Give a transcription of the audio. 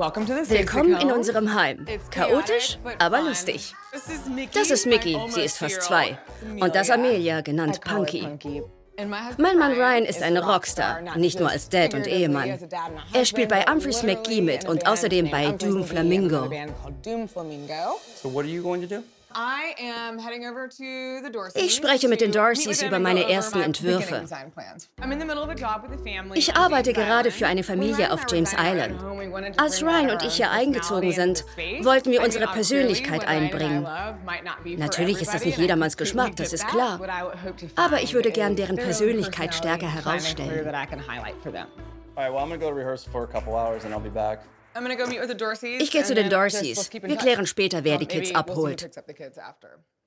Willkommen in unserem Heim. Chaotisch, aber lustig. Das ist Mickey, sie ist fast 2. Und das Amelia, genannt Punky. Mein Mann Ryan ist ein Rockstar, nicht nur als Dad und Ehemann. Er spielt bei Humphreys McGee mit und außerdem bei Doom Flamingo. So what are you going to do? Ich spreche mit den Dorseys über meine ersten Entwürfe. Ich arbeite gerade für eine Familie auf James Island. Als Ryan und ich hier eingezogen sind, wollten wir unsere Persönlichkeit einbringen. Natürlich ist das nicht jedermanns Geschmack, das ist klar. Aber ich würde gern deren Persönlichkeit stärker herausstellen. Ich gehe zu den Dorseys. Wir klären später, wer die Kids abholt.